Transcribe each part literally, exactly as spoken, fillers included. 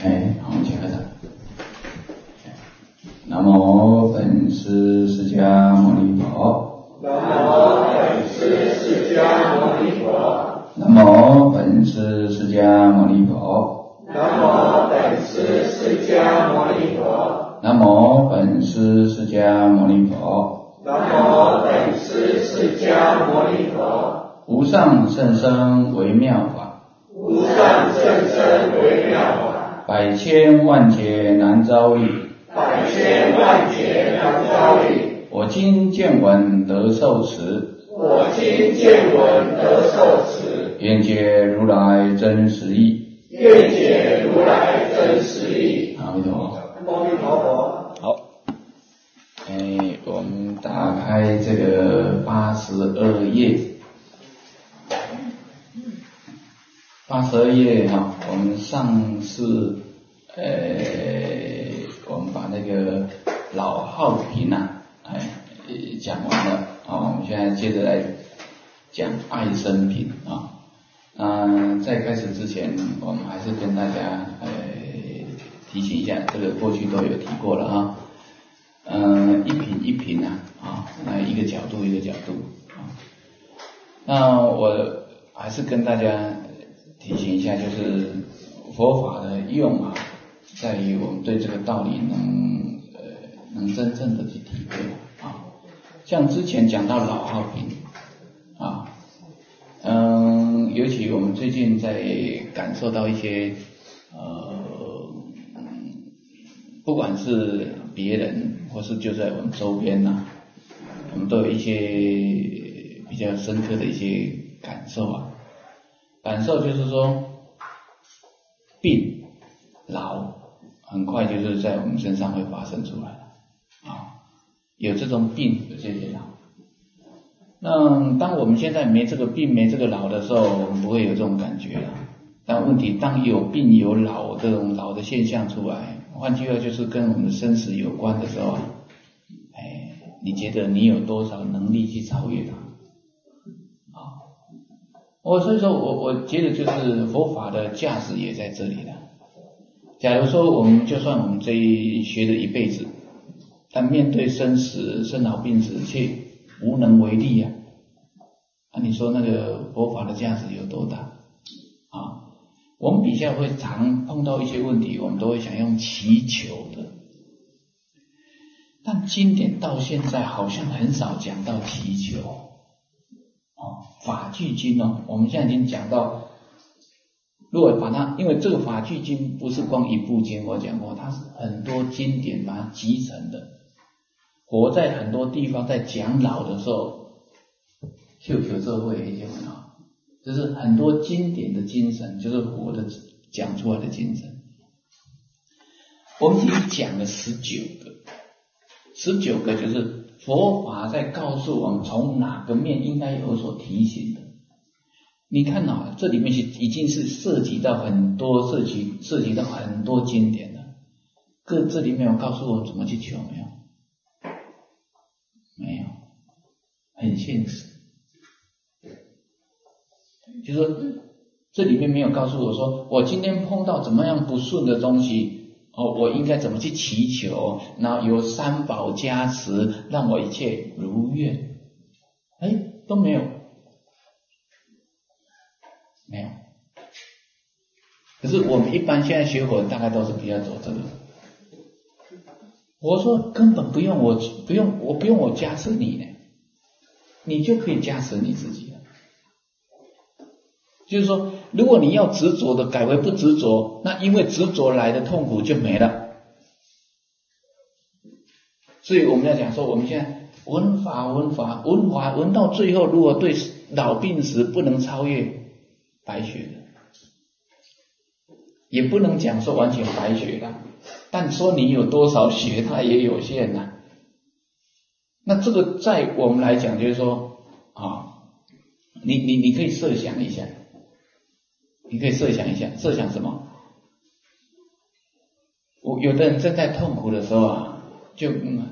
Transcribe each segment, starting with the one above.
哎，好，我们请开始。南无本师释迦牟尼佛。 南无本师释迦牟尼佛。 南无本师释迦牟尼佛。 南无本师释迦牟尼佛。 南无本师释迦牟尼佛。 南无本师释迦牟尼佛。 无上甚深微妙法， 无上甚深微妙法， 百千万劫难遭遇， 百千万劫难遭遇。 我今见闻得受持， 我今见闻得受持， 愿解如来真实义， 愿解如来真实义。 阿弥陀佛。 阿弥陀佛。 好，哎，我们打开这个八十二页，八十二页哈，我们上次呃，我们把那个老号品啊，哎，讲完了啊，我们现在接着来讲爱生品啊。那在开始之前，我们还是跟大家呃提醒一下，这个过去都有提过了啊。嗯、呃，一品一品啊，啊，那一个角度一个角度啊。那我还是跟大家提醒一下，就是佛法的用啊，在于我们对这个道理能呃能真正的去体会啊。像之前讲到老号品啊，嗯，尤其我们最近在感受到一些呃，不管是别人或是就在我们周边呐、啊，我们都有一些比较深刻的一些感受啊。感受就是说，病老很快就是在我们身上会发生出来啊，有这种病，有这些老。那当我们现在没这个病没这个老的时候，我们不会有这种感觉了。但问题当有病有老这种老的现象出来，换句话就是跟我们的生死有关的时候，哎，你觉得你有多少能力去超越它？啊，我所以说我我觉得就是佛法的价值也在这里了。假如说我们就算我们这一学了一辈子，但面对生死生老病死却无能为力啊，啊，你说那个佛法的价值有多大啊？我们底下会常碰到一些问题，我们都会想用祈求的，但经典到现在好像很少讲到祈求哦。法句经哦，我们现在已经讲到，如果把它，因为这个法句经不是光一部经，我讲过，它是很多经典把它集成的。我在很多地方在讲老的时候 ，Q Q 这会也讲啊，就是很多经典的精神，就是我的讲出来的精神。我们已经讲了十九个，十九个就是佛法在告诉我们从哪个面应该有所提醒的。你看啊，这里面是已经是涉及到很多，涉及涉及到很多经典了。各这里面有告诉我怎么去求没有？没有，很现实。就是说，这里面没有告诉我说，我今天碰到怎么样不顺的东西，哦，我应该怎么去祈求，然后有三宝加持，让我一切如愿。哎，都没有，没有。可是我们一般现在学佛大概都是比较走这个。我说根本不用我不用我不用我加持你呢，你就可以加持你自己了。就是说，如果你要执着的改为不执着，那因为执着来的痛苦就没了。所以我们要讲说，我们现在闻法闻法闻法闻到最后，如果对老病死不能超越，白学了，也不能讲说完全白学了。但说你有多少学，它也有限呐、啊。那这个在我们来讲，就是说啊，你你你可以设想一下，你可以设想一下，设想什么？我有的人正在痛苦的时候啊，就嗯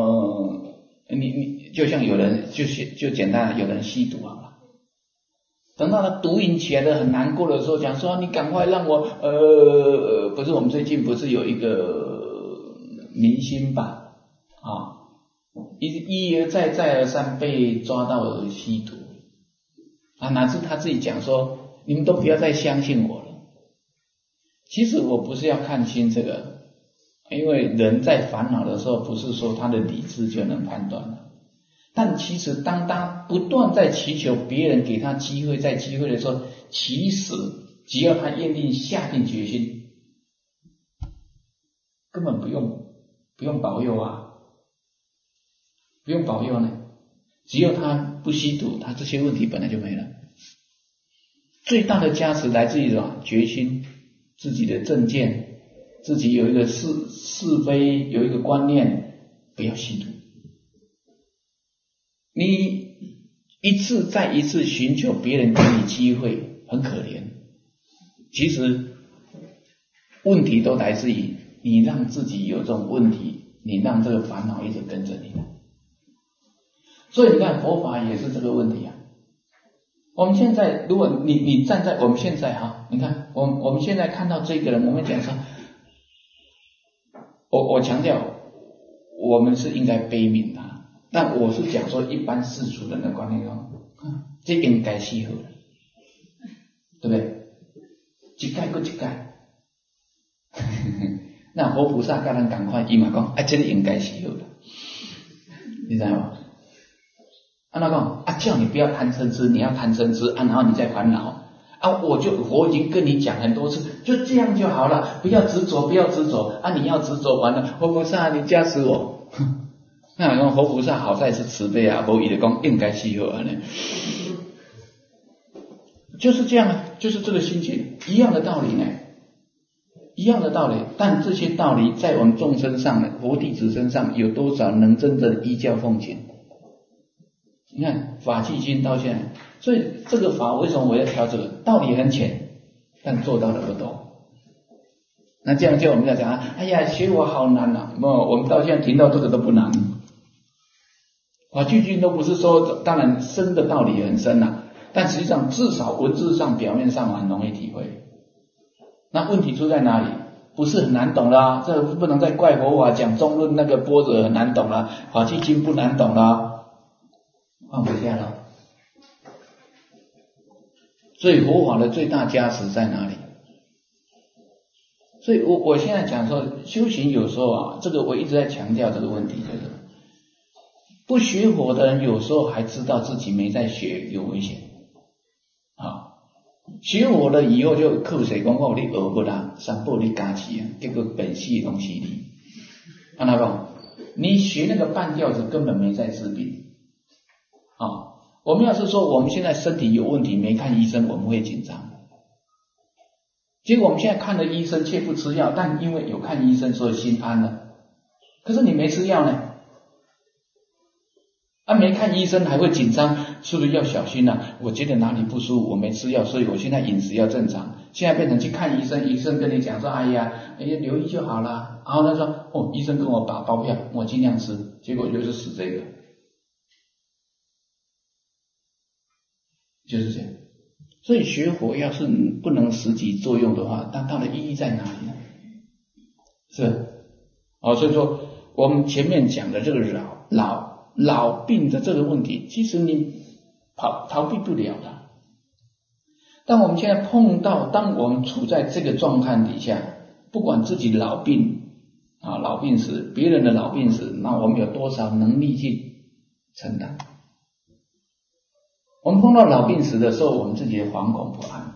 呃，你你就像有人就是就简单，有人吸毒好了， 等到他毒瘾起来的很难过的时候，讲说你赶快让我呃，不是我们最近不是有一个明星吧啊，一一而再再而三被抓到了吸毒啊，哪知他自己讲说你们都不要再相信我了。其实我不是要看清这个，因为人在烦恼的时候，不是说他的理智就能判断了。但其实当他不断在祈求别人给他机会再机会的时候，其实只要他愿意下定决心，根本不用不用保佑啊，不用保佑呢，只要他不吸毒，他这些问题本来就没了。最大的加持来自于什么？决心，自己的正见，自己有一个是是非，有一个观念，不要吸毒。你一次再一次寻求别人给你机会，很可怜。其实问题都来自于你让自己有这种问题，你让这个烦恼一直跟着你。所以你看佛法也是这个问题啊。我们现在如果你你站在我们现在哈，你看我我们现在看到这个人，我们讲说，我我强调我们是应该悲悯的。但我是讲说一般世俗人的观念说，这应该是好的，对不对？一改过一改，那佛菩萨跟人赶快伊嘛讲，啊，这个应该是好的，你知道吗？啊，那讲啊，叫你不要贪嗔痴，你要贪嗔痴啊，然后你再烦恼啊，我就我已经跟你讲很多次，就这样就好了，不要执着，不要执着啊，你要执着完了，佛菩萨你加持我。那讲佛菩萨好在是慈悲啊，无伊就讲应该是好安尼，就是这样啊，就是这个心情一样的道理呢，一样的道理。但这些道理在我们众生上，佛弟子身上有多少能真正依教奉行？你看法纪经到现在，所以这个法为什么我要挑这个？道理很浅，但做到的不多。那这样叫我们要讲啊，哎呀，学我好难啊！不，我们到现在听到这个都不难。法纪经都不是说，当然深的道理很深啊，但实际上至少文字上、表面上很容易体会。那问题出在哪里？不是很难懂啦，这不能再怪佛法讲中论那个波折很难懂啦，法纪经不难懂啦，放不下了。所以佛法的最大加持在哪里？所以我我现在讲说修行有时候啊，这个我一直在强调这个问题，就是不学佛的人有时候还知道自己没在学有危险啊，学佛了以后就靠谁讲我你学不啦，三宝你加持啊，结果本系东西你，按哪讲？你学那个半吊子根本没在治病啊。我们要是说我们现在身体有问题没看医生，我们会紧张。结果我们现在看了医生却不吃药，但因为有看医生所以心安了。可是你没吃药呢？啊，没看医生还会紧张，是不是要小心啊？我觉得哪里不舒服，我没吃药，所以我现在饮食要正常。现在变成去看医生，医生跟你讲说，哎呀，哎呀，留意就好了。然后他说，哦，医生跟我打包票，我尽量吃，结果就是死这个，就是这样。所以学佛要是不能实际作用的话，那它的意义在哪里呢？是哦，所以说我们前面讲的这个老老老病的这个问题，其实你逃逃避不了的。但我们现在碰到，当我们处在这个状态底下，不管自己老病啊老病死，别人的老病死，那我们有多少能力去承担？我们碰到老病死的时候，我们自己的惶恐不安。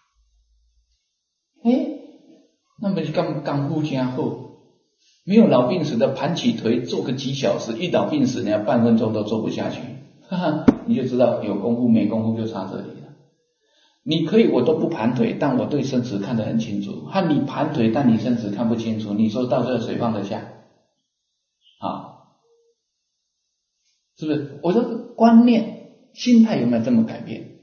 诶，那么就刚刚功夫加厚，没有老病死的盘起腿做个几小时，一老病死你要半分钟都做不下去，哈哈，你就知道有功夫没功夫就差这里了。你可以我都不盘腿，但我对生死看得很清楚。和你盘腿，但你生死看不清楚，你说到这个谁放得下？啊，是不是？我说观念。心态有没有这么改变？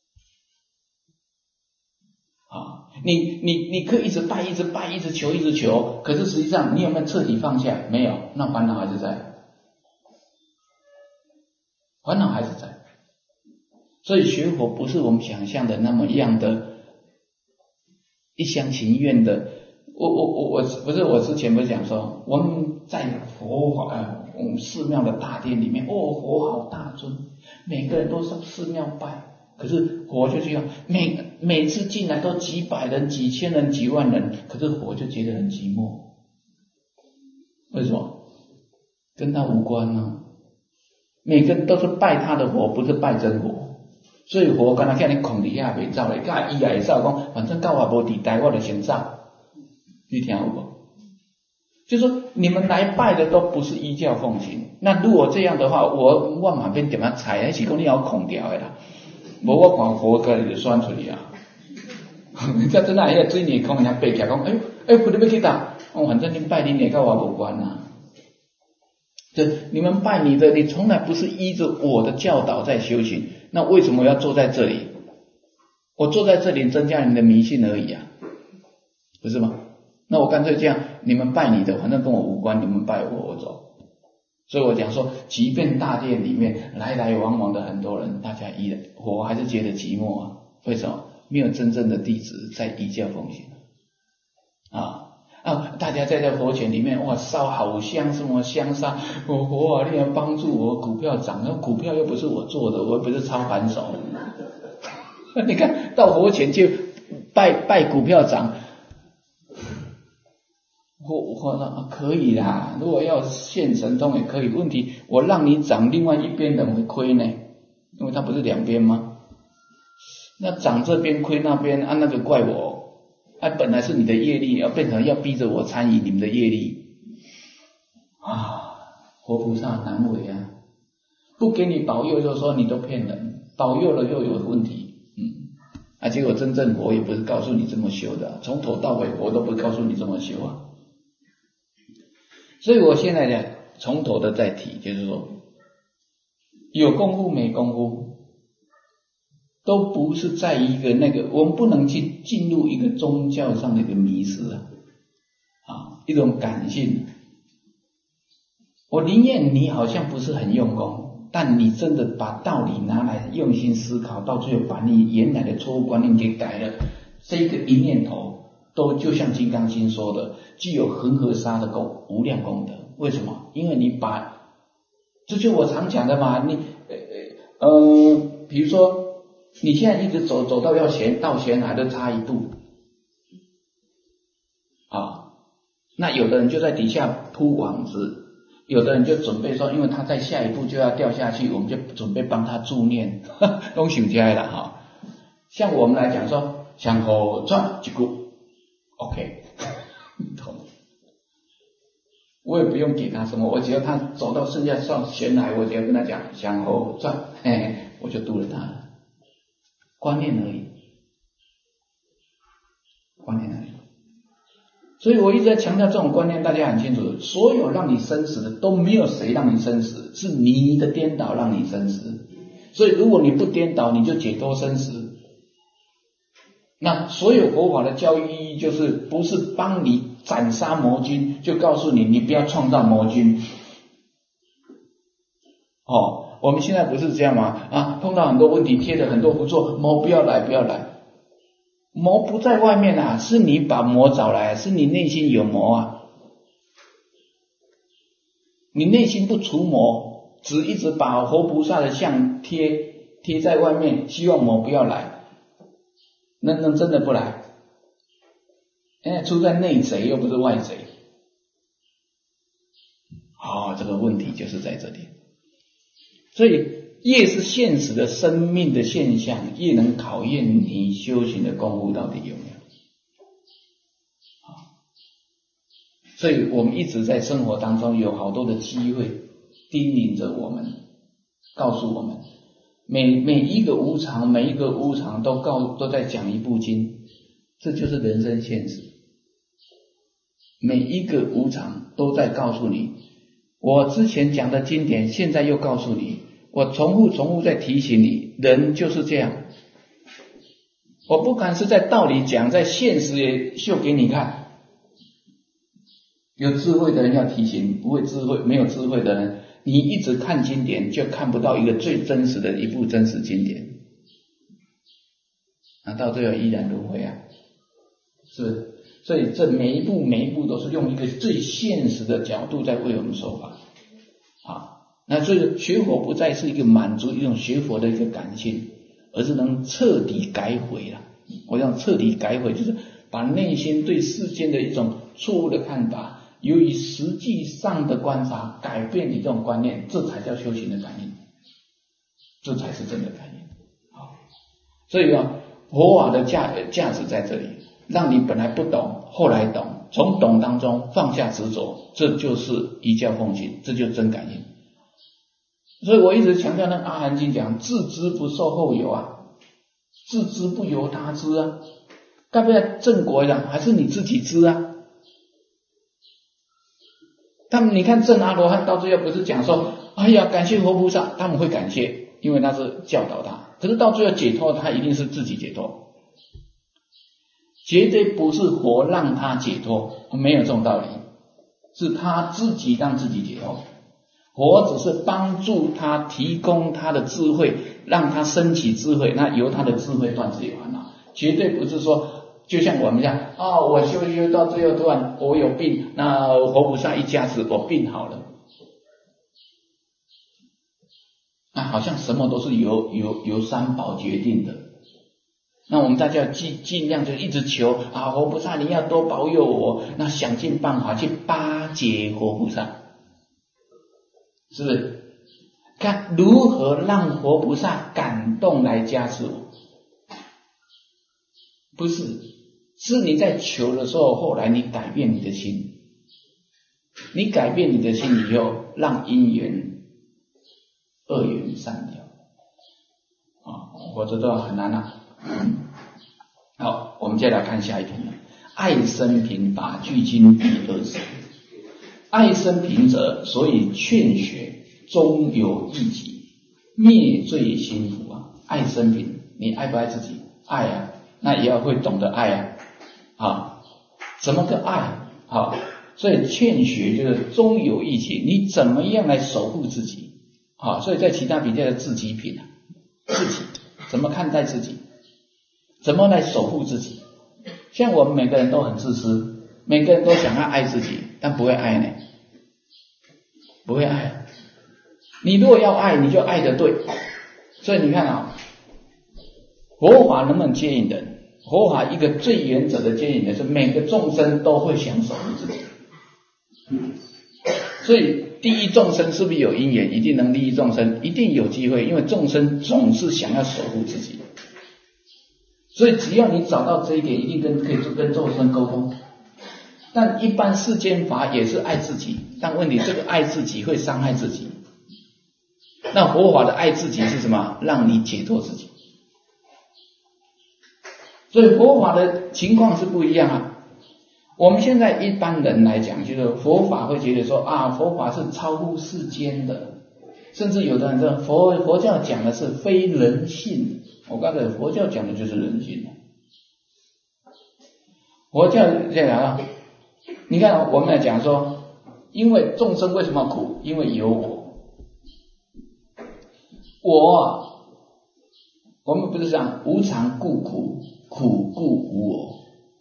啊，你你你可以一直拜，一直拜，一直求，一直求，可是实际上你有没有彻底放下？没有，那烦恼还是在，烦恼还是在。 所以学佛不是我们想象的那么样的一厢情愿的。我我我我不是我之前不是讲说，我们在佛法呃我们寺庙的大殿里面，哦，佛好大尊，每个人都上寺庙拜。可是佛就这样，每每次进来都几百人、几千人、几万人，可是佛就觉得很寂寞。为什么？跟他无关啊。每个人都是拜他的佛，不是拜真佛。所以佛刚才叫你空底下袂走嘞，甲伊也会走，讲反正到我无地带，我就先走。你听有无？就说你们来拜的都不是依教奉行。那如果这样的话，我我马边点样踩，还是讲你要空掉的啦。无我看佛个就选出去啊。你这真的迄个水泥空，人家背起来讲，哎呦，哎，不你要去打，哦，反正你拜你也跟我无关啊。就你们拜你的，你从来不是依着我的教导在修行，那为什么要坐在这里？我坐在这里增加你们的迷信而已啊，不是吗？那我干脆这样，你们拜你的，反正跟我无关，你们拜我，我走。所以我讲说，即便大殿里面来来往往的很多人，大家依然我还是觉得寂寞啊。为什么？没有真正的弟子在依教奉行啊。啊！大家在这佛前里面，哇，烧好香，什么香沙，我佛啊，你要帮助我股票涨，那股票又不是我做的，我又不是操盘手。你看到佛前去拜拜股票涨，我我说、啊、可以啦，如果要现神通也可以。问题我让你涨，另外一边人会亏呢，因为它不是两边吗？那涨这边亏那边，啊，那个怪我。啊，本来是你的业力，要变成要逼着我参与你们的业力啊！活菩萨难为啊，不给你保佑就说你都骗人，保佑了又有问题，嗯，啊，结果真正佛也不是告诉你这么修的，从头到尾佛都不是告诉你这么修啊。所以我现在呢，从头的再提，就是说，有功夫没功夫。都不是在一个那个，我们不能去进入一个宗教上的一个迷失啊，啊，一种感性。我宁愿你好像不是很用功，但你真的把道理拿来用心思考，到最后把你原来的错误观念给改了，这个一念头都就像《金刚经》说的，具有恒河沙的功无量功德。为什么？因为你把，这就我常讲的嘛，你呃呃，比如说。你现在一直走走到要咸到咸海都差一步啊，那有的人就在底下铺网子，有的人就准备说，因为他在下一步就要掉下去，我们就准备帮他助念，都想起来了哈。像我们来讲说，向后转一步 ，OK， 懂。我也不用给他什么，我只要他走到剩下上咸海，我只要跟他讲向后转，嘿嘿，我就度了他了。观念而已，观念而已。所以我一直在强调这种观念，大家很清楚，所有让你生死的都没有谁让你生死，是你的颠倒让你生死。所以如果你不颠倒，你就解脱生死。那所有佛法的教育意义就是不是帮你斩杀魔君，就告诉你你不要创造魔君。哦。我们现在不是这样吗？啊，碰到很多问题，贴的很多不做，魔不要来，不要来。魔不在外面啊，是你把魔找来，是你内心有魔啊。你内心不除魔，只一直把活菩萨的像贴贴在外面，希望魔不要来，那那真的不来。哎，出在内贼又不是外贼。哦，这个问题就是在这里。所以越是现实的生命的现象，越能考验你修行的功夫到底有没有。所以我们一直在生活当中有好多的机会叮咛着我们，告诉我们，每每一个无常，每一个无常都告都在讲一部经，这就是人生现实。每一个无常都在告诉你，我之前讲的经典，现在又告诉你，我重复重复在提醒你，人就是这样。我不敢是在道理讲，在现实也秀给你看。有智慧的人要提醒，不会智慧没有智慧的人，你一直看经典就看不到一个最真实的一部真实经典。 那到最后依然轮回啊，是不是？所以这每一步每一步都是用一个最现实的角度在为我们说法啊。那所以学佛不再是一个满足一种学佛的一个感性，而是能彻底改悔了。我想彻底改悔，就是把内心对世间的一种错误的看法，由于实际上的观察改变你这种观念，这才叫修行的感应，这才是真的感应。好，所以啊，佛法的价价值在这里，让你本来不懂，后来懂，从懂当中放下执着，这就是依教奉行，这就是真感应。所以我一直强调那阿含经讲自知不受后有啊，自知不由他知啊，该不该正果讲还是你自己知啊？他们你看正阿罗汉到最后不是讲说，哎呀感谢佛菩萨，他们会感谢，因为那是教导他，可是到最后解脱他一定是自己解脱，绝对不是佛让他解脱，没有这种道理，是他自己让自己解脱。佛只是帮助他，提供他的智慧，让他升起智慧，那由他的智慧断自己烦恼，绝对不是说就像我们这样啊、哦，我修修到最后突然我有病，那佛菩萨一加持我病好了，那好像什么都是由由由三宝决定的。那我们大家尽尽量就一直求啊，佛菩萨你要多保佑我，那想尽办法去巴结佛菩萨。是不是？看如何让佛菩萨感动来加持我？不是，是你在求的时候，后来你改变你的心，你改变你的心以后，让因缘恶缘散掉啊，否则都很难啊。好，我们接下来看下一篇了。爱生平法句经第二十。爱生平者，所以劝学终有益己，灭罪心福啊！爱生平，你爱不爱自己？爱啊，那也要会懂得爱啊！啊，怎么个爱？好，所以劝学就是终有益己，你怎么样来守护自己？啊，所以在其他比较的自己品啊，自己怎么看待自己？怎么来守护自己？像我们每个人都很自私，每个人都想要爱自己，但不会爱呢。不会爱，你如果要爱，你就爱得对。所以你看啊，佛法能不能接引人？佛法一个最原则的接引人是每个众生都会想守护自己。所以第一众生是不是有因缘，一定能利益众生，一定有机会，因为众生总是想要守护自己。所以只要你找到这一点，一定跟可以跟众生沟通。但一般世间法也是爱自己，但问题这个爱自己会伤害自己。那佛法的爱自己是什么？让你解脱自己。所以佛法的情况是不一样啊。我们现在一般人来讲，就是佛法会觉得说啊，佛法是超乎世间的，甚至有的人说佛佛教讲的是非人性。我刚才佛教讲的就是人性。佛教这样啊。你看我们来讲说，因为众生为什么苦？因为有我。我，我们不是讲无常故苦，苦故无我。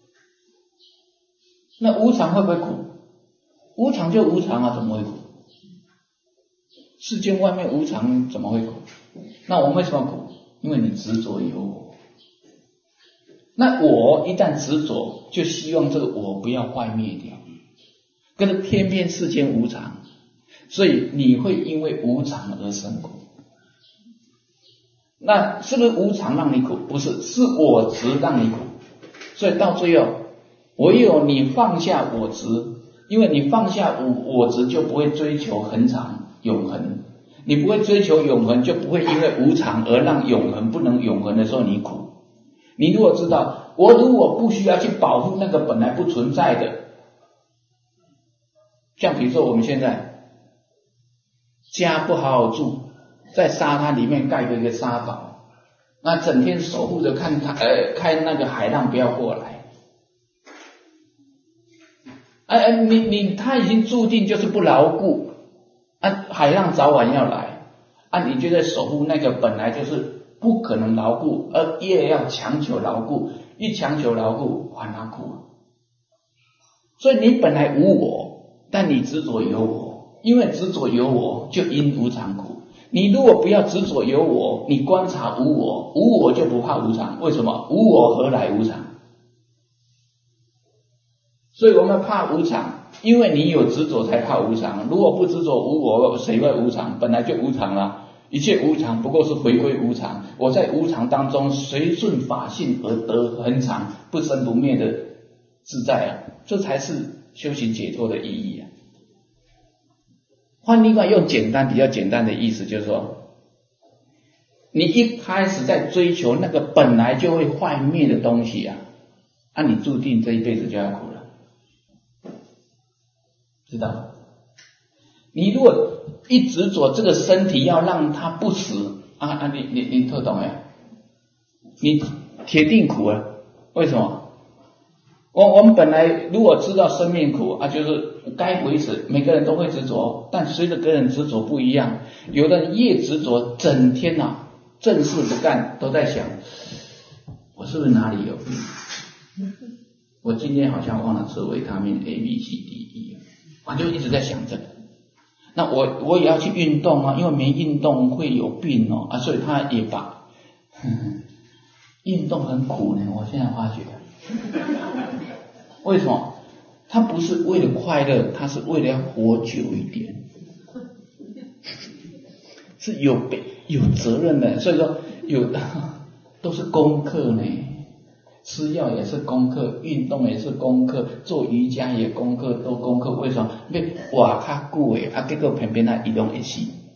那无常会不会苦？无常就无常啊，怎么会苦？世间外面无常怎么会苦？那我们为什么苦？因为你执着有我。那我一旦执着，就希望这个我不要坏灭掉。可是偏偏世间无常，所以你会因为无常而生苦。那是不是无常让你苦？不是，是我执让你苦。所以到最后，唯有你放下我执，因为你放下我我执，就不会追求恒常永恒。你不会追求永恒，就不会因为无常而让永恒不能永恒的时候你苦。你如果知道，我如果不需要去保护那个本来不存在的，像比如说我们现在家不好好住，在沙滩里面盖个一个沙堡，那整天守护着看它呃看那个海浪不要过来。哎、呃、你你他已经注定就是不牢固啊，海浪早晚要来啊，你就在守护那个本来就是不可能牢固，而越要强求牢固，一强求牢固反而苦。所以你本来无我，但你执着有我，因为执着有我就因无常苦。你如果不要执着有我，你观察无我，无我就不怕无常。为什么？无我何来无常？所以我们怕无常，因为你有执着才怕无常。如果不执着无我，谁会无常？本来就无常了，一切无常不过是回归无常。我在无常当中随顺法性而得恒常不生不灭的自在啊，这才是修行解脱的意义啊。换另外用简单比较简单的意思，就是说你一开始在追求那个本来就会坏灭的东西啊，那、啊、你注定这一辈子就要苦了，知道吗？你如果一执着这个身体要让它不死啊啊，你你你特懂哎，你铁定苦了。为什么？我我们本来如果知道生命苦啊，就是该维持，每个人都会执着，但随着个人执着不一样，有的人越执着，整天啊正事不干，都在想我是不是哪里有病？我今天好像忘了吃维他命 A B C D E， 我就一直在想这个。那我我也要去运动啊，因为没运动会有病哦啊，所以他也把呵呵运动很苦呢。我现在发觉，为什么？他不是为了快乐，他是为了要活久一点，是有有责任的。所以说有都是功课呢。吃药也是功课，运动也是功课，做瑜伽也功课，都功课。为什么？因为活较久诶，啊，结果偏偏他一弄一死。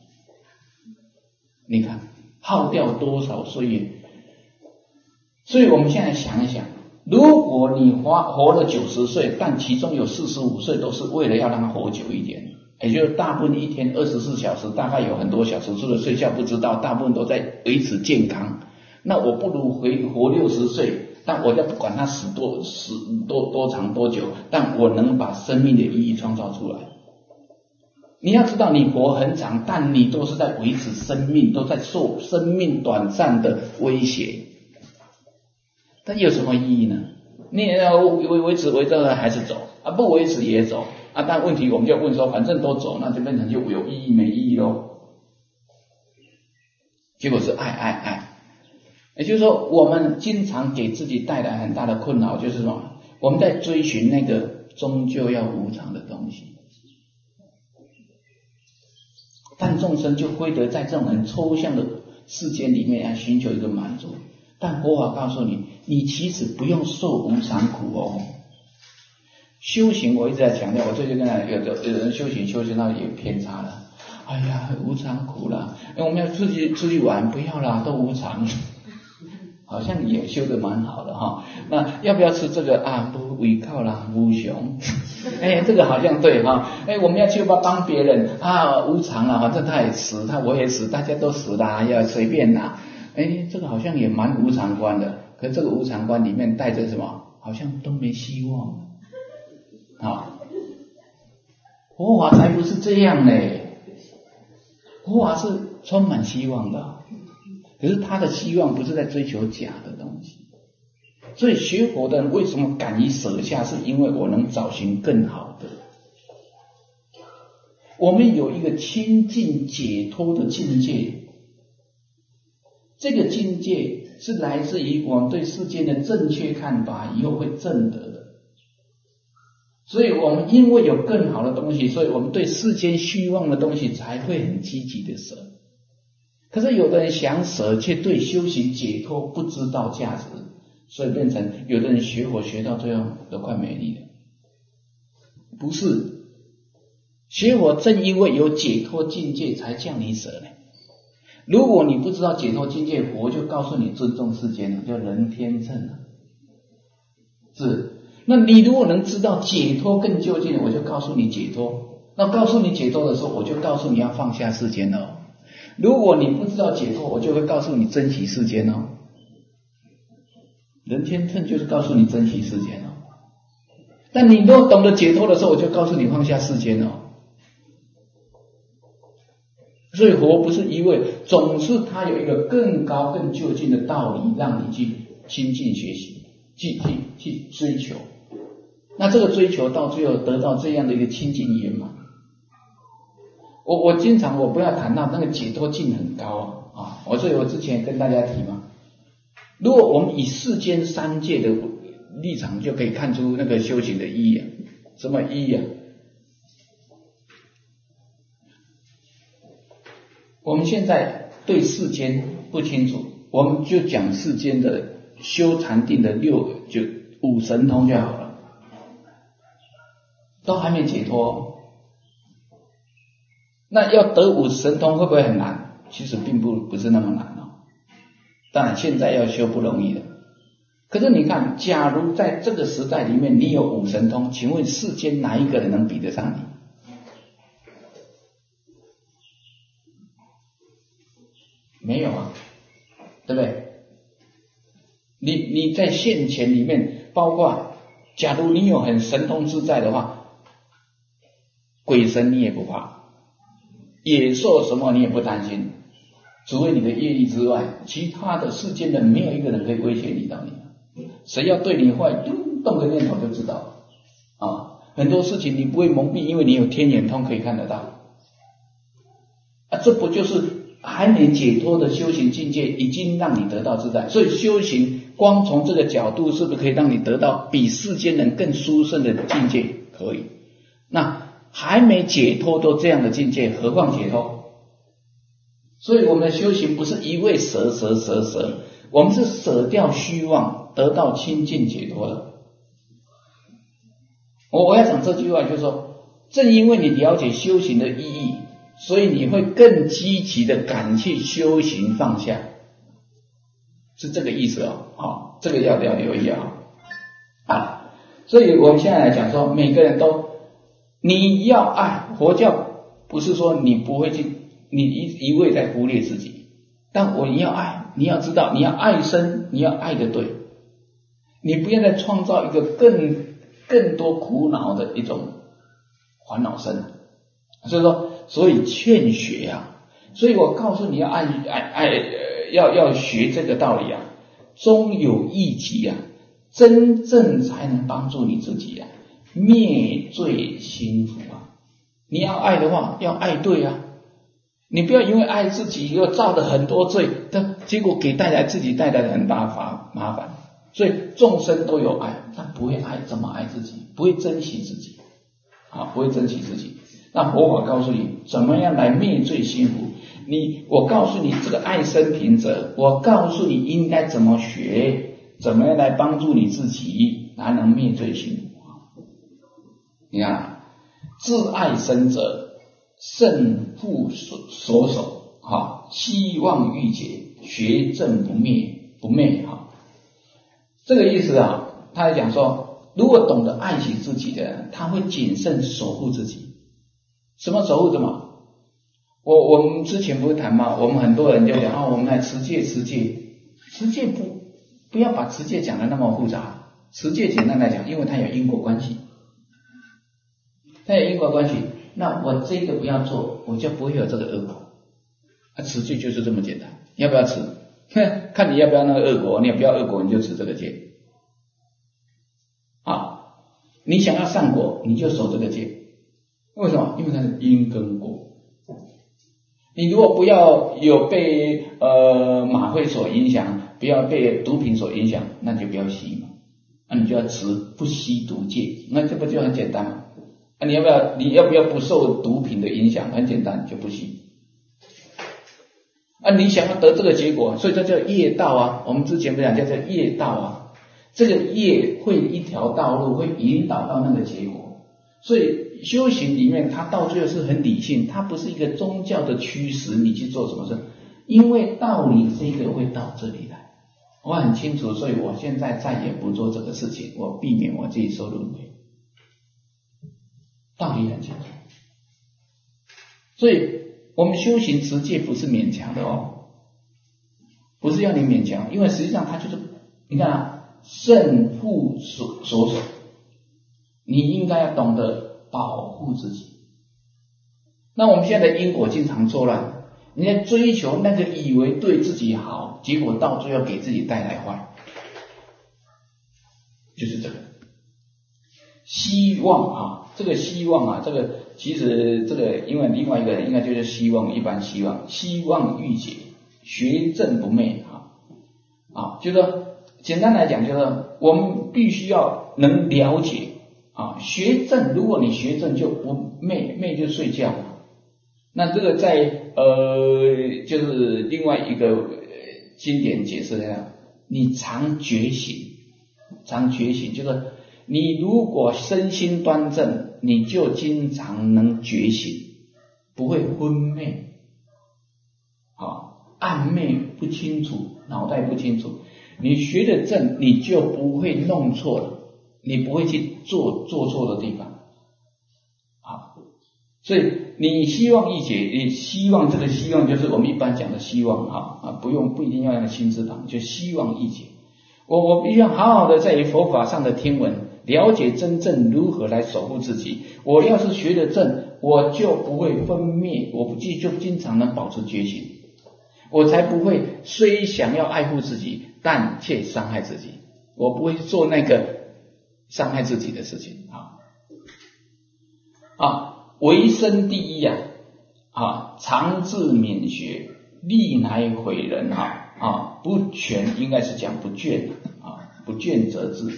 你看耗掉多少岁月。所以我们现在想一想，如果你活活了九十岁，但其中有四十五岁都是为了要让他活久一点，也就是大部分一天二十四小时，大概有很多小时除了睡觉不知道，大部分都在维持健康。那我不如回活六十岁，但我就不管他死多死多多长多久，但我能把生命的意义创造出来。你要知道，你活很长，但你都是在维持生命，都在受生命短暂的威胁。但有什么意义呢？你也要维维持维持还是走啊？不维持也走啊？但问题我们就问说，反正都走，那就变成就有意义没意义咯。结果是爱爱爱。也就是说，我们经常给自己带来很大的困扰，就是什么？我们在追寻那个终究要无常的东西，但众生就会得在这种很抽象的世间里面来寻求一个满足。但佛法告诉你，你其实不用受无常苦哦。修行我一直在强调，我最近跟他有的有人修行修行到有偏差了。哎呀，无常苦啦，我们要出去出去玩，不要啦，都无常。好像也修得蛮好的哈，那要不要吃这个啊？不依靠啦，无常。哎，这个好像对哈。哎，我们要去帮帮别人啊，无常啦，反正他也死，他我也死，大家都死啦，要随便啦。哎，这个好像也蛮无常观的。可是这个无常观里面带着什么？好像都没希望。好，佛法才不是这样嘞，佛法是充满希望的。可是他的希望不是在追求假的东西，所以学佛的人为什么敢于舍下，是因为我能找寻更好的。我们有一个清净解脱的境界，这个境界是来自于我们对世间的正确看法，以后会证得的。所以我们因为有更好的东西，所以我们对世间虚妄的东西才会很积极的舍。可是有的人想舍，却对修行解脱不知道价值，所以变成有的人学佛学到最后都快没力了。不是，学佛正因为有解脱境界才叫你舍呢。如果你不知道解脱境界，佛就告诉你尊重世间了，叫人天乘了。是，那你如果能知道解脱更究竟，我就告诉你解脱。那告诉你解脱的时候，我就告诉你要放下世间了。如果你不知道解脱，我就会告诉你珍惜世间哦。人天乘就是告诉你珍惜世间哦。但你若懂得解脱的时候，我就告诉你放下世间哦。 所以佛不是一味，总是他有一个更高更究竟的道理让你去亲近学习，去去去追求。那这个追求到最后得到这样的一个清净圆满。我我经常我不要谈到那个解脱境很高啊啊！我所以我之前跟大家提嘛，如果我们以世间三界的立场就可以看出那个修行的意义啊，什么意义啊？我们现在对世间不清楚，我们就讲世间的修禅定的六就五神通就好了，都还没解脱。那要得五神通会不会很难？其实并不不是那么难哦。当然现在要修不容易的。可是你看，假如在这个时代里面你有五神通，请问世间哪一个人能比得上你？没有啊，对不对？你你在现前里面，包括假如你有很神通自在的话，鬼神你也不怕，野兽什么你也不担心，除非你的业力之外，其他的世间人没有一个人可以威胁你到你。谁要对你坏，动个念头就知道啊。很多事情你不会蒙蔽，因为你有天眼通可以看得到啊。这不就是还没解脱的修行境界已经让你得到自在？所以修行光从这个角度是不是可以让你得到比世间人更殊胜的境界？可以。那还没解脱都这样的境界，何况解脱？所以我们的修行不是一味舍舍舍舍，我们是舍掉虚妄，得到清净解脱的。我我要讲这句话，就是说，正因为你了解修行的意义，所以你会更积极的敢去修行放下，是这个意思哦。好，这个要要留意啊。啊，所以我们现在来讲说，每个人都你要爱，佛教不是说你不会去，你一一味在忽略自己，但我你要爱，你要知道你要爱生，你要爱的对，你不要再创造一个更更多苦恼的一种烦恼生。所以说，所以劝学啊，所以我告诉你要爱爱爱、呃，要要学这个道理啊，终有一集啊，真正才能帮助你自己啊，灭罪心福啊。你要爱的话，要爱对啊，你不要因为爱自己又造了很多罪，但结果给带来自己带来的很大麻麻烦。所以众生都有爱，但不会爱怎么爱自己，不会珍惜自己啊，不会珍惜自己。那佛法告诉你怎么样来灭罪心福，你我告诉你这个爱生平者，我告诉你应该怎么学，怎么样来帮助你自己才能灭罪心福。你看，自爱生者胜负所守，哈，希望欲解，学正不灭不灭哈。这个意思啊，他讲说，如果懂得爱惜自己的人，他会谨慎守护自己。什么守护什么？我我们之前不是谈吗？我们很多人就讲啊，我们来持戒持戒，持戒不不要把持戒讲得那么复杂。持戒简单来讲，因为它有因果关系，它有因果关系。那我这个不要做，我就不会有这个恶果。啊，持戒就是这么简单，要不要持？看你要不要那个恶果，你也不要恶果，你就持这个戒。啊，你想要善果，你就守这个戒。为什么？因为它是因跟果。你如果不要有被呃马会所影响，不要被毒品所影响，那就不要吸嘛。那、啊、你就要持不吸毒戒，那这不就很简单吗？啊，你要不要你要不要不受毒品的影响？很简单，就不吸。啊，你想要得这个结果，所以这叫业道啊。我们之前不讲叫做业道啊，这个业会一条道路会引导到那个结果。所以修行里面，它到最后是很理性，它不是一个宗教的驱使你去做什么事，因为道理这个会到这里来。我很清楚，所以我现在再也不做这个事情，我避免我自己受轮回。道理很清楚，所以我们修行持戒不是勉强的哦，不是要你勉强，因为实际上它就是你看啊，胜负所所守，你应该要懂得保护自己。那我们现在的因果经常错乱， 你在追求那个以为对自己好，结果到最后给自己带来坏，就是这个希望啊，这个希望啊，这个其实这个因为另外一个人应该就是希望，一般希望希望欲解，学正不昧啊啊，就是说简单来讲，就是我们必须要能了解啊，学正，如果你学正就不昧，昧就睡觉。那这个在呃，就是另外一个、呃、经典解释呢，你常觉醒，常觉醒，就是你如果身心端正，你就经常能觉醒，不会昏昧，啊，暗昧不清楚，脑袋不清楚。你学的正，你就不会弄错了，你不会去做做错的地方，啊，所以你希望一解，你希望这个希望就是我们一般讲的希望哈啊，不用不一定要用心字旁，就希望一解。我我必须要好好的在于佛法上的听闻，了解真正如何来守护自己。我要是学的正，我就不会分灭，我不就就经常能保持觉醒，我才不会虽想要爱护自己，但却伤害自己。我不会做那个伤害自己的事情啊啊。为生第一啊，啊，常自勉学，历乃毁人啊啊，不倦应该是讲不倦啊，不倦则治。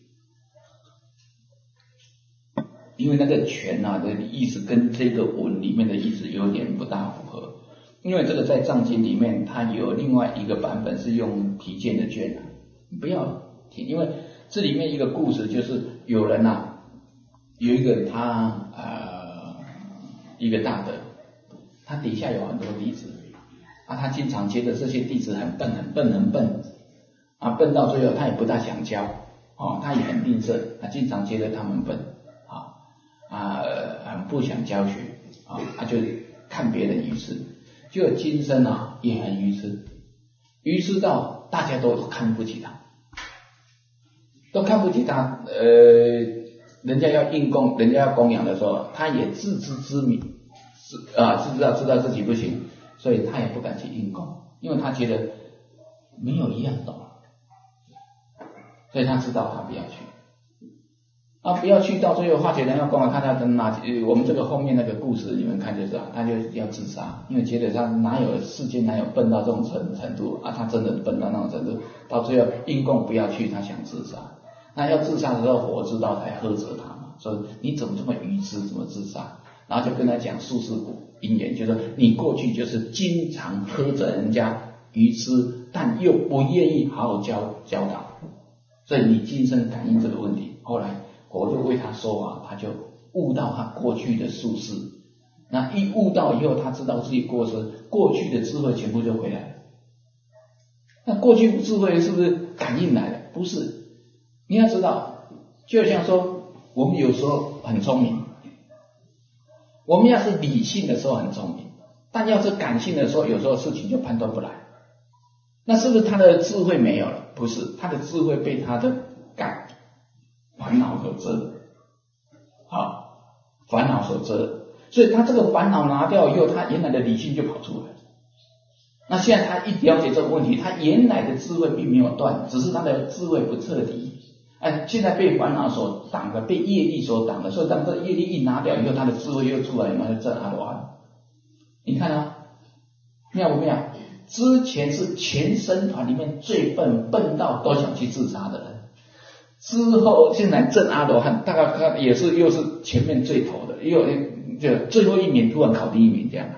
因为那个全啊的意思跟这个文里面的意思有点不大符合，因为这个在藏经里面它有另外一个版本是用提剑的卷啊，不要提，因为这里面一个故事就是有人啊，有一个他呃。一个大德，他底下有很多弟子啊，他经常觉得这些弟子很笨很笨很笨啊，笨到最后他也不大想教哦，他也很吝啬，他经常觉得他们笨啊啊，很不想教学啊，他就看别人愚痴，就今生啊也很愚痴，愚痴到大家都看不起他，都看不起他，呃。人家要应供，人家要供养的时候，他也自知之明，是啊，知道知道自己不行，所以他也不敢去应供，因为他觉得没有一样懂，所以他知道他不要去，啊，不要去，到最后化解人要供养，看他哪，我们这个后面那个故事你们看就知道，他就要自杀，因为觉得他哪有世间哪有笨到这种程程度啊，他真的笨到那种程度，到最后应供不要去，他想自杀。那要自杀的时候，佛知道才呵责他嘛，说你怎么这么愚痴，怎么自杀？然后就跟他讲宿世古因缘，就说你过去就是经常呵责人家愚痴，但又不愿意好好教教导，所以你今生感应这个问题。后来佛就为他说法，他就悟到他过去的宿世，那一悟到以后，他知道自己过世，过去的智慧全部就回来了。那过去智慧是不是感应来的？不是。你要知道，就像说我们有时候很聪明，我们要是理性的时候很聪明，但要是感性的时候，有时候事情就判断不来。那是不是他的智慧没有了？不是，他的智慧被他的感烦恼所遮，好，烦恼所遮，所以他这个烦恼拿掉以后，他原来的理性就跑出来。那现在他一了解这个问题，他原来的智慧并没有断，只是他的智慧不彻底。哎，现在被烦恼所挡的，被业力所挡的，所以当这业力一拿掉以后，他的智慧又出来，有没有证阿罗汉？你看啊，妙不妙？之前是全僧团里面最笨，笨到都想去自杀的人，之后现在证阿罗汉，大概他也是又是前面最头的，又就最后一名突然考第一名这样。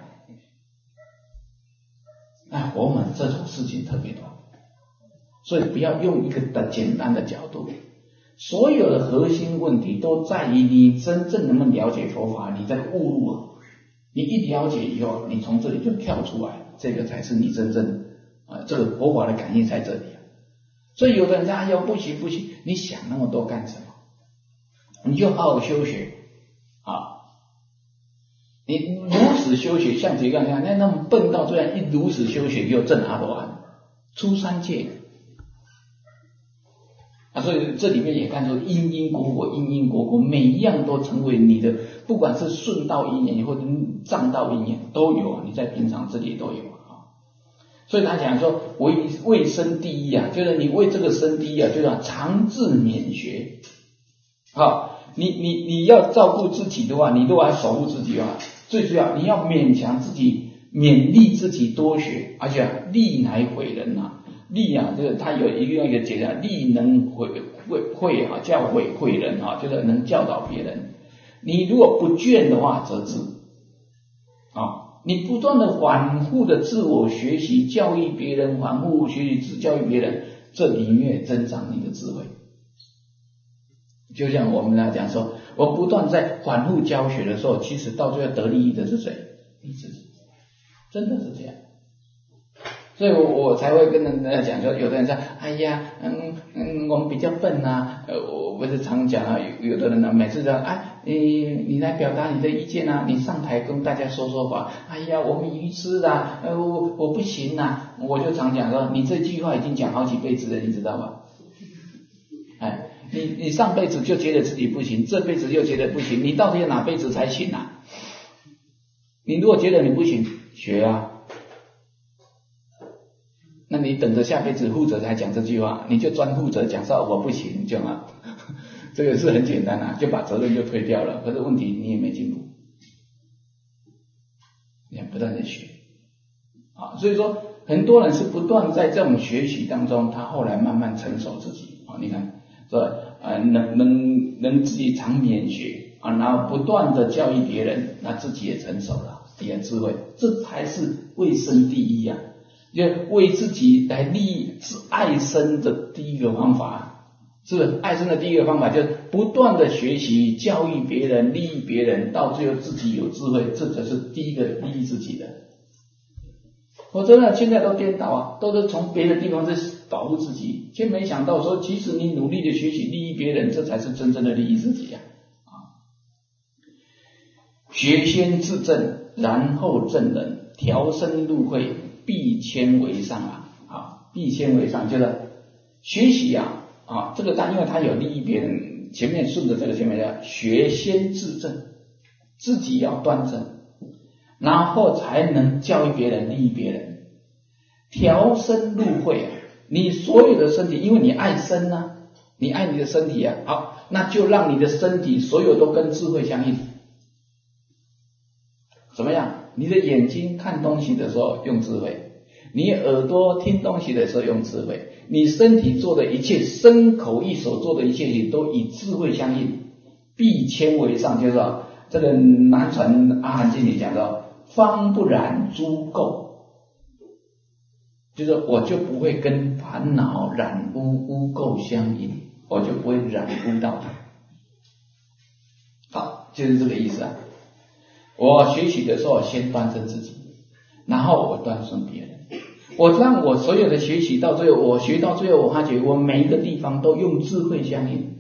哎，我们这种事情特别多，所以不要用一个的简单的角度。所有的核心问题都在于你真正能不能了解佛法，你这个悟入啊，你一了解以后，你从这里就跳出来，这个才是你真正啊、呃，这个佛法的感应在这里啊。所以有的人说哎呦不行不行，你想那么多干什么？你就好好修学啊！你如此修学，像这个样那那么笨到这样一如此修学，又证阿罗汉，出三界。 啊，所以这里面也看出因因果果，因因果果，每一样都成为你的，不管是顺道因缘或者障道因缘都有，你在平常这里都有啊。所以他讲说为为生第一啊，就是你为这个生第一啊，就是常自勉学。好，你你你要照顾自己的话，你都要守护自己的话，最主要你要勉强自己，勉励自己多学，而且、啊、力乃毁人啊。力啊，这个他有一个一个解释，力能毁毁会啊，教诲诲人啊，就是能教导别人。你如果不倦的话，则智啊，你不断的反复的自我学习，教育别人，反复学习自教育别人，这里面增长你的智慧。就像我们来讲说，我不断在反复教学的时候，其实到最后得利益的是谁？你自己，真的是这样。所以我我才会跟人家讲说，有的人说，哎呀，嗯嗯，我们比较笨啊，呃，我不是常讲啊，有有的人呢，每次说，哎，你你来表达你的意见啊，你上台跟大家说说话，哎呀，我们愚痴啦，呃，我我不行啊，我就常讲说，你这句话已经讲好几辈子了，你知道吧？哎，你你上辈子就觉得自己不行，这辈子又觉得不行，你到底哪辈子才行啊？你如果觉得你不行，学啊。那你等着下辈子负责才讲这句话，你就专负责讲说我不行就好，这个是很简单啊，就把责任就推掉了。可是问题你也没进步，你要不断的学啊，所以说很多人是不断在这种学习当中，他后来慢慢成熟自己啊。你看，说呃能能能自己常勉学啊，然后不断的教育别人，那自己也成熟了，也智慧，这才是为生第一啊。就为自己来立爱生的第一个方法，是不是？爱生的第一个方法就是不断的学习，教育别人，利益别人，到最后自己有智慧，这才是第一个利益自己的。我真的现在都颠倒啊，都是从别的地方在保护自己，却没想到说，即使你努力的学习，利益别人，这才是真正的利益自己啊！啊，学先自正，然后正人，调身入会。必谦为上啊，啊，必谦为上就是学习啊，啊，这个但因为他有利益别人，前面顺着这个前面的学先自正，自己要端正，然后才能教育别人，利益别人，调身入会啊，你所有的身体，因为你爱身啊，你爱你的身体啊，好，那就让你的身体所有都跟智慧相应，怎么样？你的眼睛看东西的时候用智慧，你耳朵听东西的时候用智慧，你身体做的一切，身口意所做的一切都以智慧相应。必谦为上，就是说这个南传阿含经里讲到，方不染诸垢，就是我就不会跟烦恼染污污垢相应，我就不会染污到它。好，就是这个意思啊。我学习的时候先端正自己，然后我端正别人，我让我所有的学习到最后，我学到最后，我发觉我每一个地方都用智慧相应，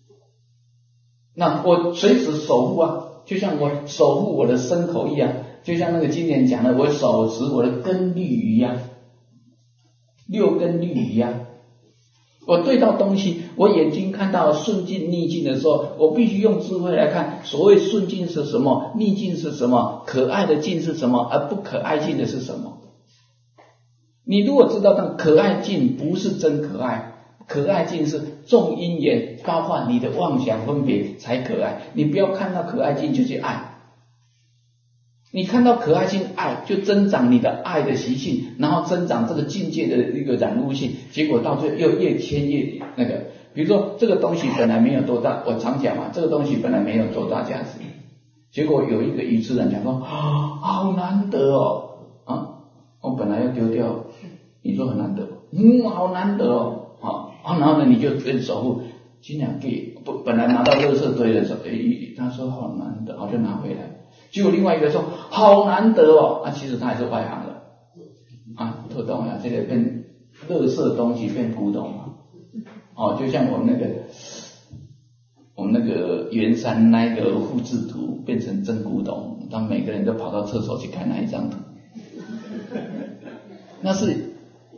那我随时守护啊，就像我守护我的身口意啊，就像那个经典讲的，我手持我的根律仪啊，六根律仪啊，我对到东西，我眼睛看到顺境逆境的时候，我必须用智慧来看，所谓顺境是什么，逆境是什么，可爱的境是什么，而不可爱境的是什么。你如果知道那可爱境不是真可爱，可爱境是种因缘发换你的妄想分别才可爱，你不要看到可爱境就去爱，你看到可爱性爱，就增长你的爱的习性，然后增长这个境界的一个染污性，结果到最后又越牵越那个。比如说这个东西本来没有多大，我常讲嘛，这个东西本来没有多大价值，结果有一个愚痴人讲说啊，好难得哦，啊，我本来要丢掉，你说很难得，嗯，好难得哦，啊，然后呢你就跟守护，尽量给不本来拿到垃圾堆的时候，诶，他说好难得，我就拿回来。结果另外一个说好难得哦，啊，其实他还是外行的啊，特懂啊，这个变垃圾东西变古董嘛，哦，就像我们那个我们那个圆山那一个复制图变成真古董，当每个人都跑到厕所去看那一张图，那是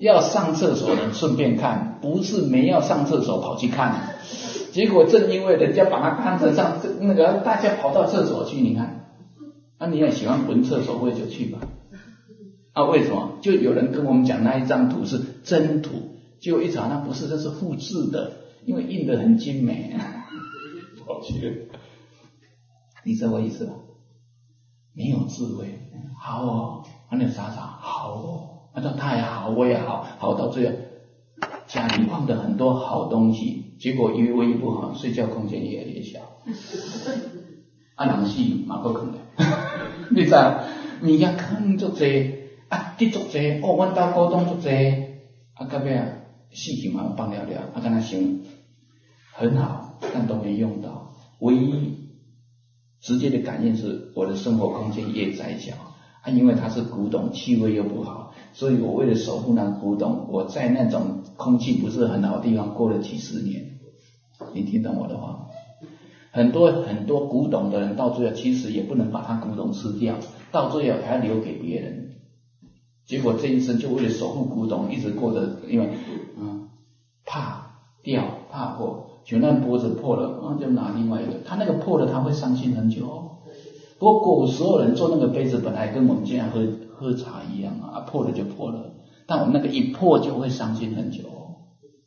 要上厕所呢顺便看，不是没要上厕所跑去看。结果正因为人家把它看着上那个，大家跑到厕所去，你看，那、啊、你也喜欢闻厕所味就去吧。啊，为什么？就有人跟我们讲那一张图是真图，结果一查那不是，这是复制的，因为印得很精美。跑去了，你知道我意思吧？没有智慧，好哦，那你傻傻好哦，那说他也好，我也好，好到最后家里放的很多好东西，结果因为卫生不好，睡觉空间越来越小。啊，人死嘛够坑的，你知道？物件坑足济，啊，滴足济，哦，阮兜股东足济，啊，到尾啊，死去嘛放了了，啊，跟他想很好，但都没用到。唯一直接的感应是我的生活空间越窄小，啊，因为它是古董，气味又不好，所以我为了守护那古董，我在那种空气不是很好的地方过了几十年。你听懂我的话吗？很多很多古董的人到最后其实也不能把他古董吃掉，到最后还要留给别人，结果这一生就为了守护古董一直过着，因为嗯怕掉怕破，就那脖子破了，啊就拿另外一个，他那个破了他会伤心很久哦。不过古时候人做那个杯子本来跟我们现在喝喝茶一样啊，破了就破了，但我们那个一破就会伤心很久哦。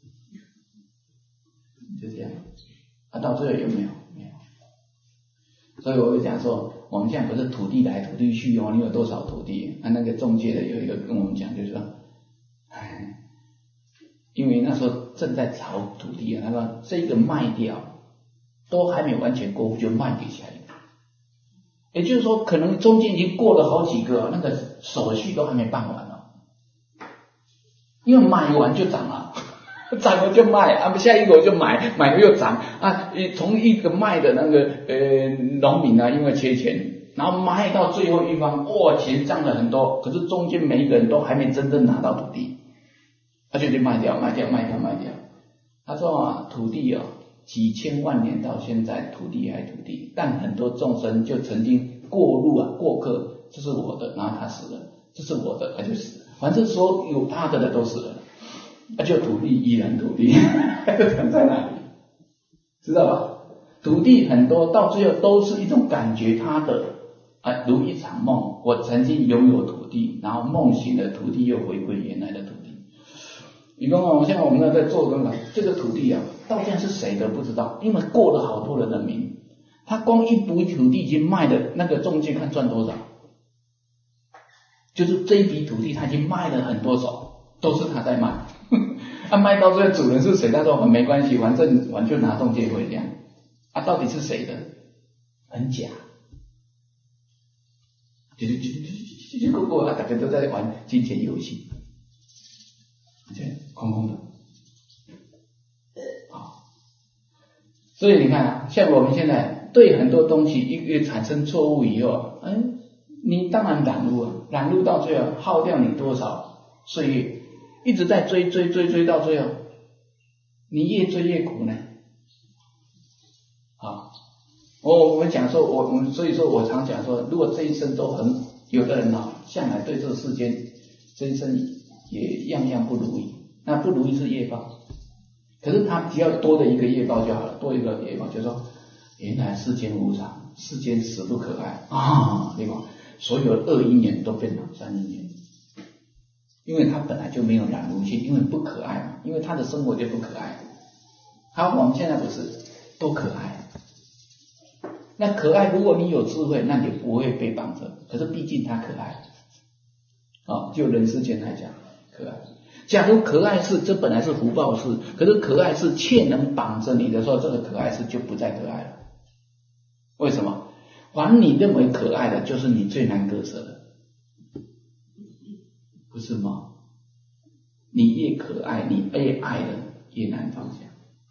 就这样，啊到最后有没有？没有。所以我会讲说，我们现在不是土地来土地去哦，你有多少土地？啊那个中介的有一个跟我们讲，就是说，唉，因为那时候正在炒土地啊，他说这个卖掉都还没有完全过户就卖给下一个，也就是说可能中间已经过了好几个，那个手续都还没办完了，因为买完就涨了。涨了就卖，啊，下一个我就买，买了又涨啊！从一个卖的那个呃农民啊，因为缺钱，然后卖到最后一方，哇，钱涨了很多，可是中间每一个人都还没真正拿到土地，他就去卖掉，卖掉，卖掉，卖掉。他说啊，土地啊，几千万年到现在，土地还土地，但很多众生就曾经过路啊，过客，这是我的，然后他死了，这是我的，他就死了，反正说有他的的都死了。啊，就土地依然土地，藏在那里，知道吧？土地很多，到最后都是一种感觉，它的啊，如一场梦。我曾经拥有土地，然后梦醒了，土地又回归原来的土地。你看哦，像我们那在做工厂，这个土地啊，到现在是谁的不知道，因为过了好多人的名，他光一笔土地已经卖的那个中介看赚多少，就是这一笔土地他已经卖了很多手，都是他在卖。啊，卖到最后主人是谁？他说没关系，反正我就拿中介费这样。啊，到底是谁的？很假，就就就就就就啊，大家都在玩金钱游戏，这空空的。好，所以你看啊，像我们现在对很多东西一个产生错误以后，哎，你当然染污啊，染污到最后耗掉你多少岁月。一直在追追追追到最后，你越追越苦呢。啊，我我们讲说，我我们所以说我常讲说，如果这一生都很，有的人啊，向来对这个世间这一生也样样不如意，那不如意是业报，可是他只要多的一个业报就好了，多一个业报就是说，原来世间无常，世间死不可爱啊，对吧？所有恶因缘都变成善因缘。因为他本来就没有染污性，因为不可爱嘛，因为他的生活就不可爱。好，我们现在不是都可爱，那可爱如果你有智慧，那你不会被绑着。可是毕竟他可爱，哦，就人世间来讲，可爱。假如可爱是这本来是福报事，可是可爱是却能绑着你的时候，这个可爱是就不再可爱了。为什么？凡你认为可爱的，就是你最难割舍的。不是吗？你越可爱，你越爱的越难放下，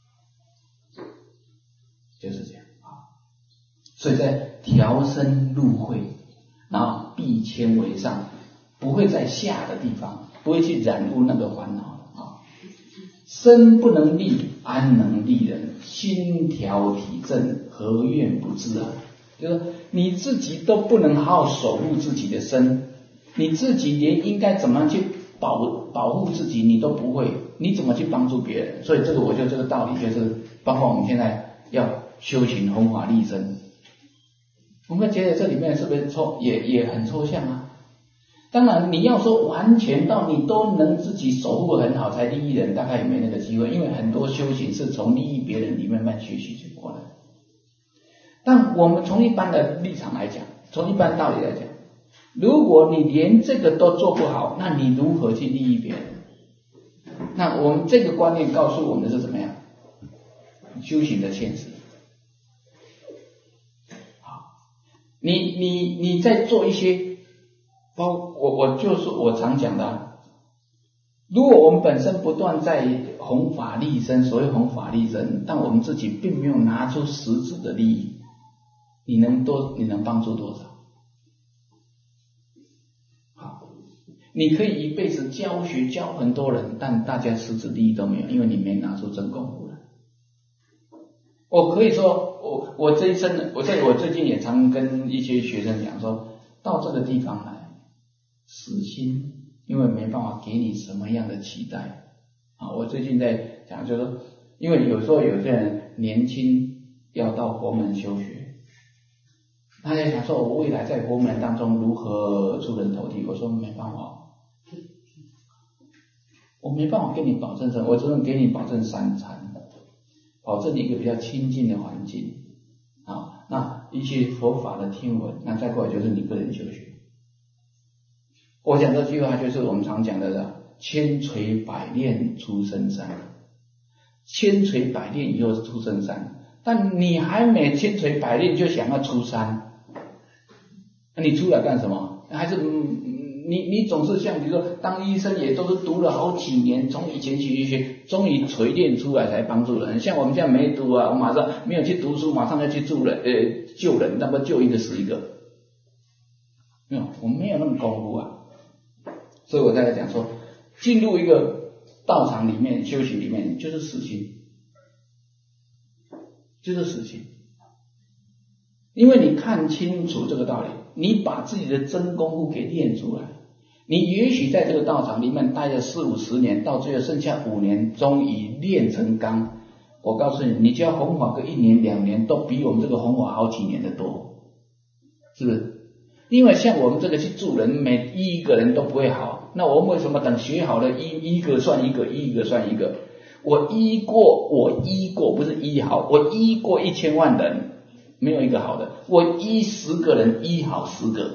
就是这样啊。所以在调身入慧，然后避谦为上，不会在下的地方，不会去染污那个烦恼啊。身不能利，安能利人？心调体正，何怨不至啊？就是你自己都不能好好守护自己的身。你自己连应该怎么去保保护自己你都不会，你怎么去帮助别人？所以这个我觉得这个道理就是，包括我们现在要修行弘法利生，我们觉得这里面是不是抽也也很抽象啊？当然你要说完全到你都能自己守护很好才利益人，大概也没那个机会，因为很多修行是从利益别人里面慢慢学习去过来。但我们从一般的立场来讲，从一般道理来讲，如果你连这个都做不好，那你如何去利益别人？那我们这个观念告诉我们的是怎么样？修行的现实。好，你你你在做一些，包我我就是我常讲的、啊，如果我们本身不断在弘法利生，所谓弘法利生，但我们自己并没有拿出实质的利益，你能多你能帮助多少？你可以一辈子教学教很多人，但大家实质利益都没有，因为你没拿出真功夫来。我可以说，我我这一生，我在我最近也常跟一些学生讲说，到这个地方来，死心，因为没办法给你什么样的期待啊。我最近在讲，就是说，因为有时候有些人年轻要到佛门修学，他在想说，我未来在佛门当中如何出人头地？我说没办法。我没办法给你保证什么，我只能给你保证三餐，保证一个比较清净的环境啊，那一些佛法的听闻，那再过来就是你个人修学。我讲这句话就是我们常讲的千锤百炼出深山，千锤百炼以后出深山，但你还没千锤百炼就想要出山，那你出来干什么？还是嗯你你总是像比如说当医生也都是读了好几年，从以前学学学，终于锤炼出来才帮助人。像我们现在没读啊，我马上没有去读书，马上要去助人呃救人，那么救一个死一个，没有，我们没有那么功夫啊。所以我在讲说，进入一个道场里面修行里面就是死心，就是死心。因为你看清楚这个道理，你把自己的真功夫给练出来，你也许在这个道场里面待了四五十年，到最后剩下五年，终于练成钢。我告诉你，你只要弘法个一年两年，都比我们这个弘法好几年的多，是不是？因为像我们这个去助人，每一个人都不会好，那我们为什么等学好了，一一个算一个，一个算一个？我医过，我医过，不是医好，我医过一千万人。没有一个好的，我医十个人医好十个，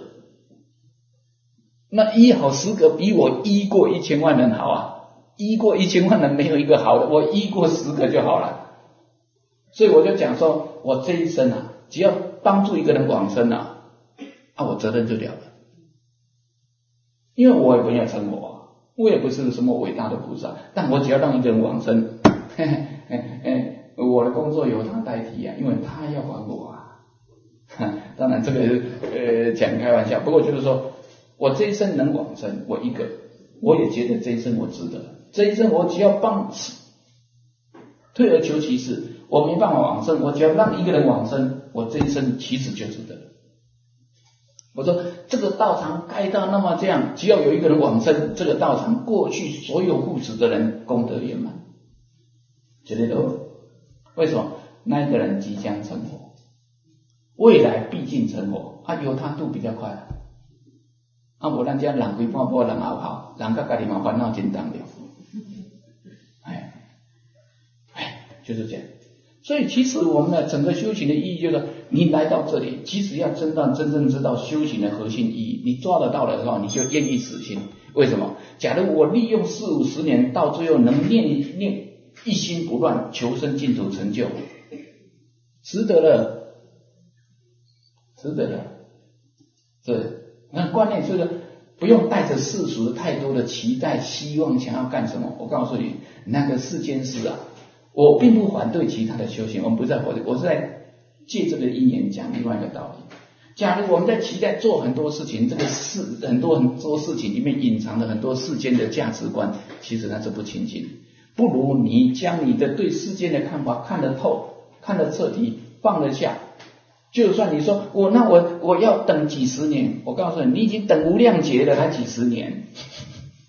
那医好十个比我医过一千万人好啊！医过一千万人没有一个好的，我医过十个就好了。所以我就讲说，我这一生啊，只要帮助一个人往生啊，啊，我责任就了了。因为我也没有成佛啊，我也不是什么伟大的菩萨，但我只要让一个人往生，嘿嘿嘿嘿。我的工作由他代替啊，因为他要管我啊。当然这个呃讲开玩笑，不过就是说我这一生能往生，我一个，我也觉得这一生我值得。这一生我只要帮，退而求其次，我没办法往生，我只要让一个人往生，我这一生其实就值得了。我说这个道场盖到那么这样，只要有一个人往生，这个道场过去所有护持的人功德圆满，绝对都。为什么？那一个人即将成佛，未来必定成佛，啊，由他度比较快。啊，无咱这人规半波人后跑，人甲家己嘛烦恼真重了。哎，哎，就是这样。所以其实我们的整个修行的意义就是，你来到这里，即使要真正真正知道修行的核心意义，你抓得到的话，你就愿意死心。为什么？假如我利用四五十年，到最后能念念。一心不乱，求生净土成就，值得了，值得了。是，那观念就是不用带着世俗的太多的期待、希望，想要干什么。我告诉你，那个世间事啊，我并不反对其他的修行，我们不在否定，我是在借这个因缘讲另外一个道理。假如我们在期待做很多事情，这个事很多很多事情里面隐藏了很多世间的价值观，其实那是不清净的。不如你将你的对世间的看法看得透，看得彻底，放得下。就算你说我那我我要等几十年，我告诉你，你已经等无量劫了，还几十年。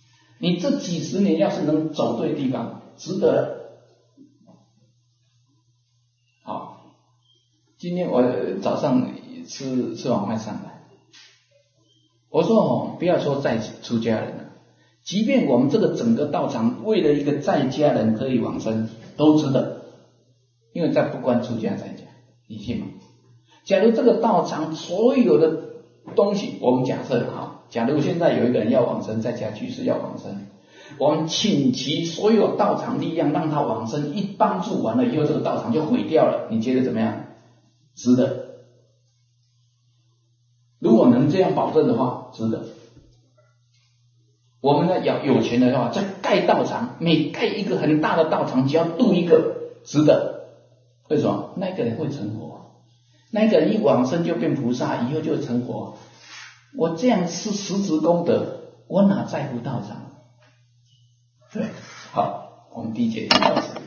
你这几十年要是能走对地方，值得了。好，今天我早上吃吃完饭上来，我说哦，不要说在出家人了，即便我们这个整个道场为了一个在家人可以往生，都值得，因为在不关出家在家，你信吗？假如这个道场所有的东西，我们假设哈，假如现在有一个人要往生，在家居士要往生，我们倾其所有道场力量让他往生，一帮助完了以后，这个道场就毁掉了，你觉得怎么样？值得。如果能这样保证的话，值得。我们呢要有钱的话，再盖道场，每盖一个很大的道场，只要度一个，值得。为什么？那个人会成佛。那个人一往生就变菩萨，以后就成佛。我这样是实质功德，我哪在乎道场？对，好，我们第一节就到此。